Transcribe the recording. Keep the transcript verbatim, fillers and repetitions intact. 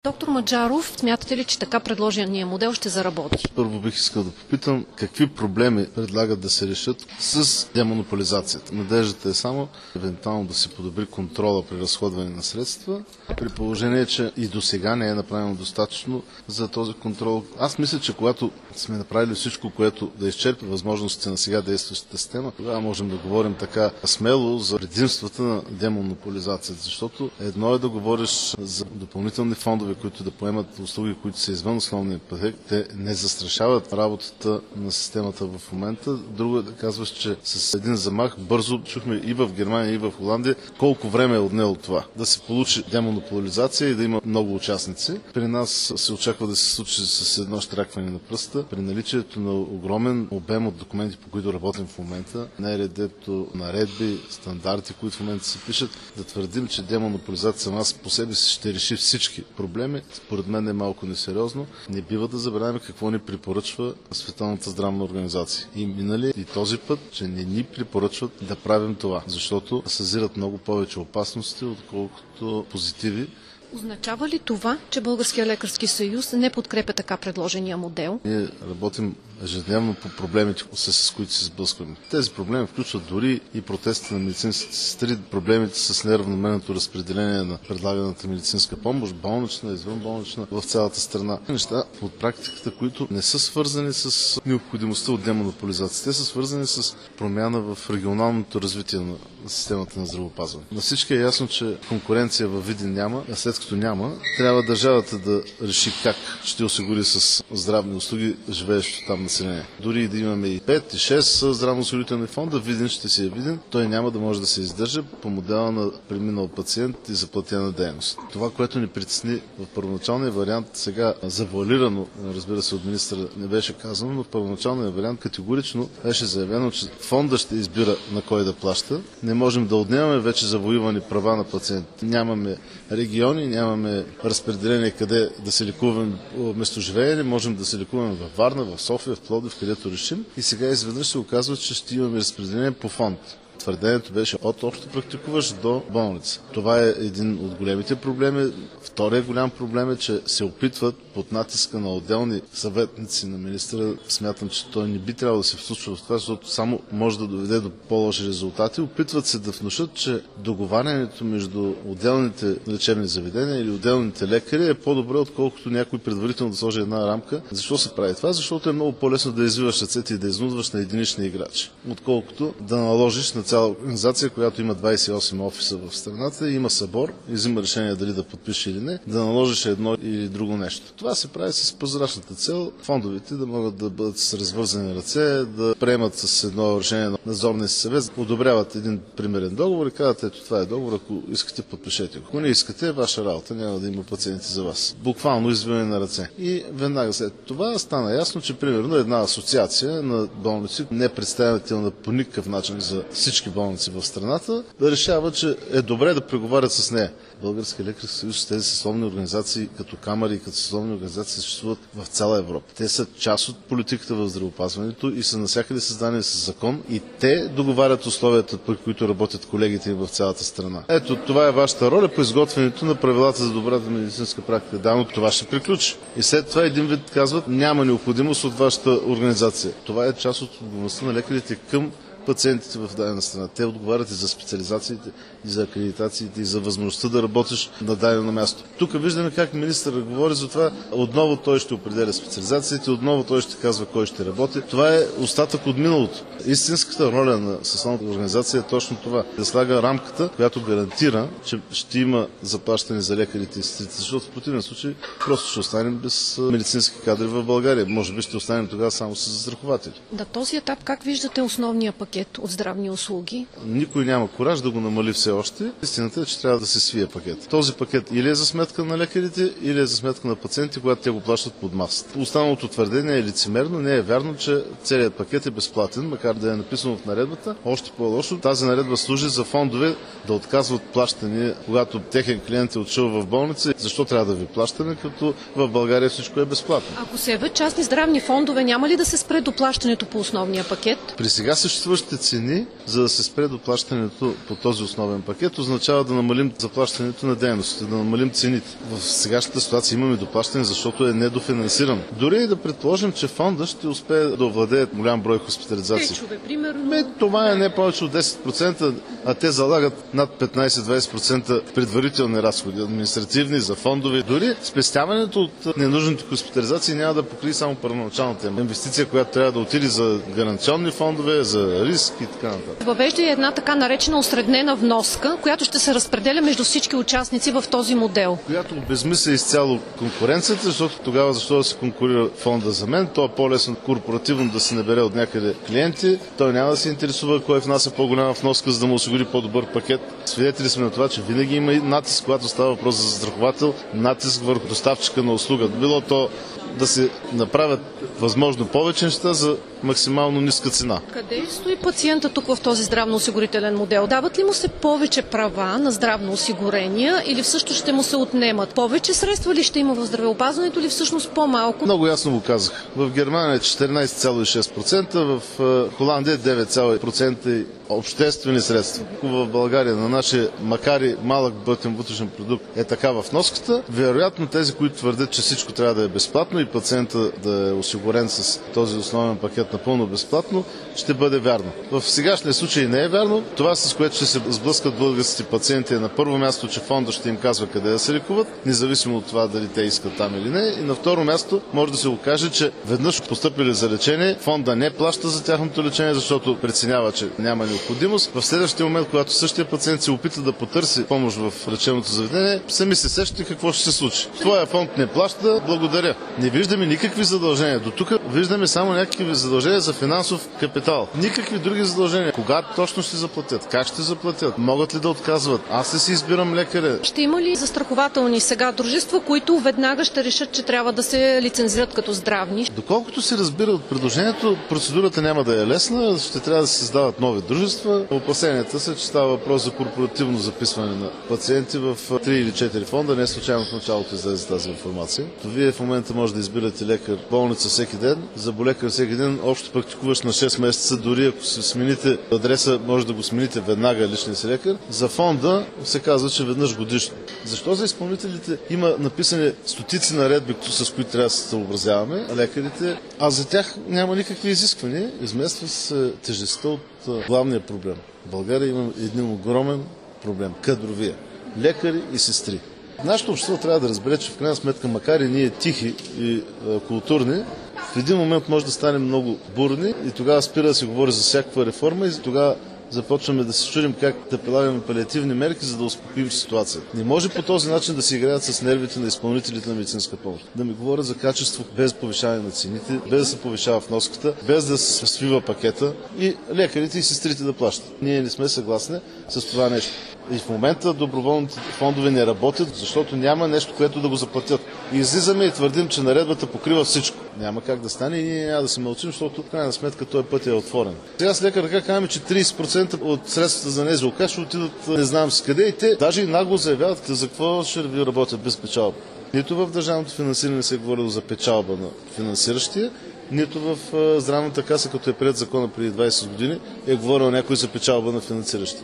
Доктор Маджаров, смятате ли, че така предложения модел ще заработи? Първо бих искал да попитам какви проблеми предлагат да се решат с демонополизацията. Надеждата е само евентуално да се подобри контрола при разходване на средства, при положение, че и до сега не е направено достатъчно за този контрол. Аз мисля, че когато сме направили всичко, което да изчерпи възможностите на сега действащата система, тогава можем да говорим така смело за предимствата на демонополизацията, защото едно е да говориш за допълнителни фондове, които да поемат услуги, които са извън основния пакет, те не застрашават работата на системата в момента. Друго е да казваш, че с един замах бързо чухме и в Германия, и в Холандия колко време е отнело това. Да се получи демонополизация и да има много участници. При нас се очаква да се случи с едно щракване на пръста. При наличието на огромен обем от документи, по които работим в момента, Н Р Д-то, наредби, стандарти, които в момента се пишат, да твърдим, че демонополизация сама по себе си ще реши всички проблеми, според мен е малко несериозно. Не бива да забравяме какво ни препоръчва Световната здравна организация. И минали и този път, че не ни препоръчват да правим това, защото съзират много повече опасности, отколкото позитиви. Означава ли това, че Българския лекарски съюз не подкрепя така предложения модел? Ние работим ежедневно по проблемите, с които се сблъскваме. Тези проблеми включват дори и протестите на медицинските сестри, проблемите с неравномерното разпределение на предлаганата медицинска помощ, болнична, извънболнична в цялата страна. Неща от практиката, които не са свързани с необходимостта от демонополизация. Те са свързани с промяна в регионалното развитие на системата на здравеопазване. На всички е ясно, че конкуренция във Видин няма, а след като няма, трябва държавата да реши как ще осигури с здравни услуги живеещо там население. Дори и да имаме и пет и шест здравноосигурителни фонда, Видин ще си е Видин, той няма да може да се издържа по модела на преминал пациент и заплатена дейност. Това, което ни притесни в първоначалния вариант, сега завуалирано, разбира се, от министъра не беше казано, но в първоначалния вариант категорично беше заявено, че фонда ще избира на кой да плаща. Не можем да отнемаме вече завоювани права на пациентите. Нямаме региони, нямаме разпределение къде да се лекуваме местоживеене, можем да се лекуваме във Варна, в София, в Пловдив, където решим. И сега изведнъж се оказва, че ще имаме разпределение по фонд. Твърдението беше от общо практикуващ до болница. Това е един от големите проблеми. Втория голям проблем е, че се опитват под натиска на отделни съветници на министра. Смятам, че той не би трябвало да се случва в това, защото само може да доведе до по-лоши резултати. Опитват се да внушат, че договарянето между отделните лечебни заведения или отделните лекари е по-добре, отколкото някой предварително да сложи една рамка. Защо се прави това? Защото е много по-лесно да извиваш ръцете и да изнудваш на единични играчи, отколкото да наложиш на цяла организация, която има двадесет и осем офиса в страната, има събор и взима решение дали да подпише или не, да наложиш едно или друго нещо. Това се прави с прозрачната цел фондовете да могат да бъдат с развързани ръце, да приемат с едно решение на надзорния съвет, одобряват един примерен договор и казват, ето това е договор, ако искате подпишете го. Ако не искате, е ваша работа, няма да има пациенти за вас. Буквално извиване на ръце. И веднага след това стана ясно, че примерно една асоциация на болници, не представителна по никакъв начин за всички болници в страната, да решава, че е добре да преговарят с нея. Българския лекарски съюз, тези съсловни организации, като камари и като съсловни организации, съществуват в цяла Европа. Те са част от политиката в здравеопазването и са навсякъде създадени с закон и те договарят условията, при които работят колегите им в цялата страна. Ето, това е вашата роля по изготвянето на правилата за добрата медицинска практика. Да, но това ще приключи. И след това един вид казват, няма необходимост от вашата организация. Това е част от отговорността на лекарите към пациентите в дадена страна. Те отговарят и за специализациите, и за акредитациите, и за възможността да работиш на дадено място. Тук виждаме как министърът говори за това. Отново той ще определя специализациите, отново той ще казва кой ще работи. Това е остатък от миналото. Истинската роля на съсловната организация е точно това. Да слага рамката, която гарантира, че ще има заплащане за лекарите и сестрите, защото в противен случай просто ще останем без медицински кадри в България. Може би ще останем тогава само с застрахователи. На този етап как виждате основния пакет от здравни услуги? Никой няма кураж да го намали все още. Истината е, че трябва да се свие пакет. Този пакет или е за сметка на лекарите, или е за сметка на пациенти, когато те го плащат под масата. Останалото твърдение е лицемерно. Не е вярно, че целият пакет е безплатен, макар да е написано в наредбата. Още по-лошо, тази наредба служи за фондове да отказват плащане, когато техен клиент е отшъл в болница. Защо трябва да ви плащаме, като в България всичко е безплатно? Ако се явят частни здравни фондове, няма ли да се спре доплащането по основния пакет? При сега съществуващите високите цени, за да се спре доплащането по този основен пакет, означава да намалим заплащането на дейностите, да намалим цените. В сегашната ситуация имаме доплащане, защото е недофинансиран. Дори и да предположим, че фонда ще успее да овладее голям брой хоспитализации. Течове, примерно. Ме, това е не повече от десет процента, а те залагат над петнайсет-двайсет процента предварителни разходи, административни, за фондове. Дори спестяването от ненужните хоспитализации няма да покрие само първоначалната инвестиция, която трябва да отиде за гаранционни фондове, за риск и така нататък. Въвежда и една така наречена осреднена вноска, която ще се разпределя между всички участници в този модел. Която обезмисля изцяло конкуренцията, защото тогава защо да се конкурира фонда за мен, то е по-лесно корпоративно да се набере от някъде клиенти, той няма да се интересува кой внася по-голяма вноска, за да му осигури по-добър пакет. Свидетели сме на това, че винаги има и натиск, когато става въпрос за застраховател, натиск върху доставчика на услуга. Било то да се направят възможно повече неща за максимално ниска цена. Къде стои пациента тук в този здравноосигурителен модел? Дават ли му се повече права на здравно осигурения или всъщност ще му се отнемат? Повече средства ли ще има в здравеопазването или всъщност по-малко? Много ясно го казах. В Германия е четиринайсет цяло и шест процента, в Холандия девет цяло и пет процента обществени средства. В България на нашия, макар и малък брутен вътрешен продукт, е такава вноската. Вероятно тези, които твърдят, че всичко трябва да е безплатно и пациента да е осигурен с този основен пакет напълно безплатно, ще бъде вярно. В сегашния случай не е вярно. Това, с което ще се сблъскат българските пациенти, е на първо място, че фонда ще им казва къде да се лекуват, независимо от това дали те искат там или не. И на второ място може да се окаже, че веднъж постъпили за лечение, фонда не плаща за тяхното лечение, защото преценява, че няма необходимост. В следващия момент, когато същия пациент се опита да потърси помощ в лечебното заведение, сами се сещате какво ще се случи. Твоя фонд не плаща, благодаря. Не виждаме никакви задължения. До тук виждаме само някакви задължения за финансов капитал. Никакви други задължения. Кога точно ще заплатят? Как ще заплатят? Могат ли да отказват? Аз ли си избирам лекаря? Ще има ли застрахователни сега дружества, които веднага ще решат, че трябва да се лицензират като здравни? Доколкото се разбира от предложението, процедурата няма да е лесна, ще трябва да се създават нови дружества. Опасенията са, че става въпрос за корпоративно записване на пациенти в три или четири фонда. Не случайно в началото излезе тази информация. Вие в момента може да избирате лекар в болница всеки ден, заболекар всеки ден, общо практикуваш на шест месеца, дори ако се смените адреса, може да го смените веднага личния си лекар. За фонда се казва, че веднъж годишно. Защо за изпълнителите има написани стотици наредби, с които трябва да се съобразяваме, а лекарите, а за тях няма никакви изисквания. Измества се тежестта от главния проблем. В България има един огромен проблем – кадровия. Лекари и сестри. Нашето общество трябва да разбере, че в крайна сметка, макар и ние тихи и а, културни, в един момент може да станем много бурни и тогава спира да се говори за всякаква реформа и тогава започваме да се чудим как да прилагаме палиативни мерки, за да успокоим ситуацията. Не може по този начин да се играят с нервите на изпълнителите на медицинска помощ. Да ми говорят за качество без повишаване на цените, без да се повишава вноската, без да се свива пакета и лекарите и сестрите да плащат. Ние не сме съгласни с това нещо. И в момента доброволните фондове не работят, защото няма нещо, което да го заплатят. И излизаме и твърдим, че наредбата покрива всичко. Няма как да стане и ние няма да се мълчим, защото в крайна сметка този път е отворен. Сега с лекар така казваме, че трийсет процента от средствата за НЗОК ще отидат не знам с къде и те даже и нагло заявяват за какво ще ви работят без печалба. Нито в държавното финансиране се е говорило за печалба на финансиращия, нито в здравната каса, като е приет закона преди двайсет години, е говорил някой за печалба на финансиращия.